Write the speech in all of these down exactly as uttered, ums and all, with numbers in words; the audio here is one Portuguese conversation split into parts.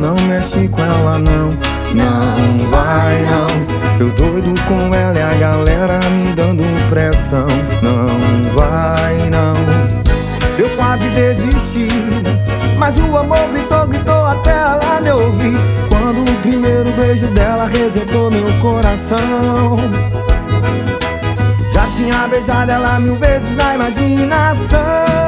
não mexe com ela não. Não vai não. Eu doido com ela e a galera me dando pressão. Não vai não. Eu quase desisti, mas o amor gritou, gritou até ela me ouvir. Quando o primeiro beijo dela resetou meu coração. Já tinha beijado ela mil vezes na imaginação.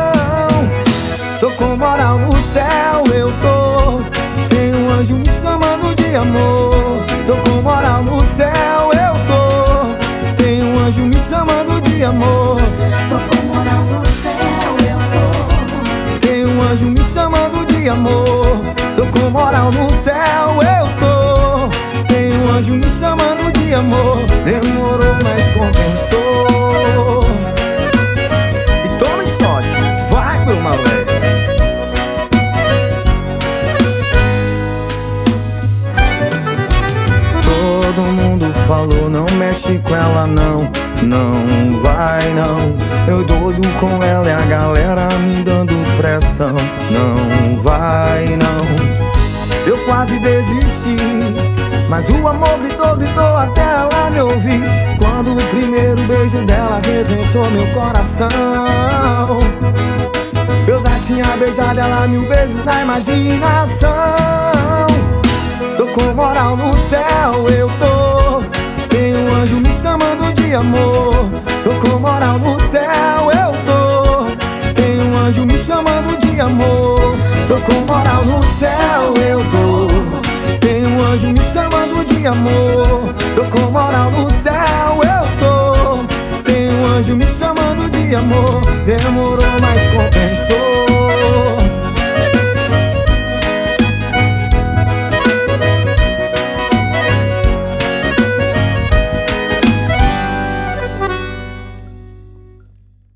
Tô com moral no céu, eu tô. Tem um anjo me chamando de amor. Tô com moral no céu, eu tô. Tem um anjo me chamando de amor. Tô com moral no céu, eu tô. Tem um anjo me chamando de amor. Tô com moral no céu, eu tô. Tem um anjo me chamando de amor. Demorou, mas compensou. E toma shot, vai meu moleque. Todo mundo falou, não mexe com ela não. Não vai não. Eu doido com ela e a galera me dando pressão. Não vai não. Eu quase desisti, mas o amor gritou, gritou até ela me ouvir. Quando o primeiro beijo dela resentou meu coração. Eu já tinha beijado ela mil vezes na imaginação. Tô com moral no céu, eu tô. Tem um anjo me chamando de amor. Tô com moral no céu, eu tô. Tem um anjo me chamando de amor. Tô com moral no céu, eu tô. Tem um anjo me chamando de amor. Tô com moral no céu, eu tô. Tem um anjo me chamando de amor. Demorou.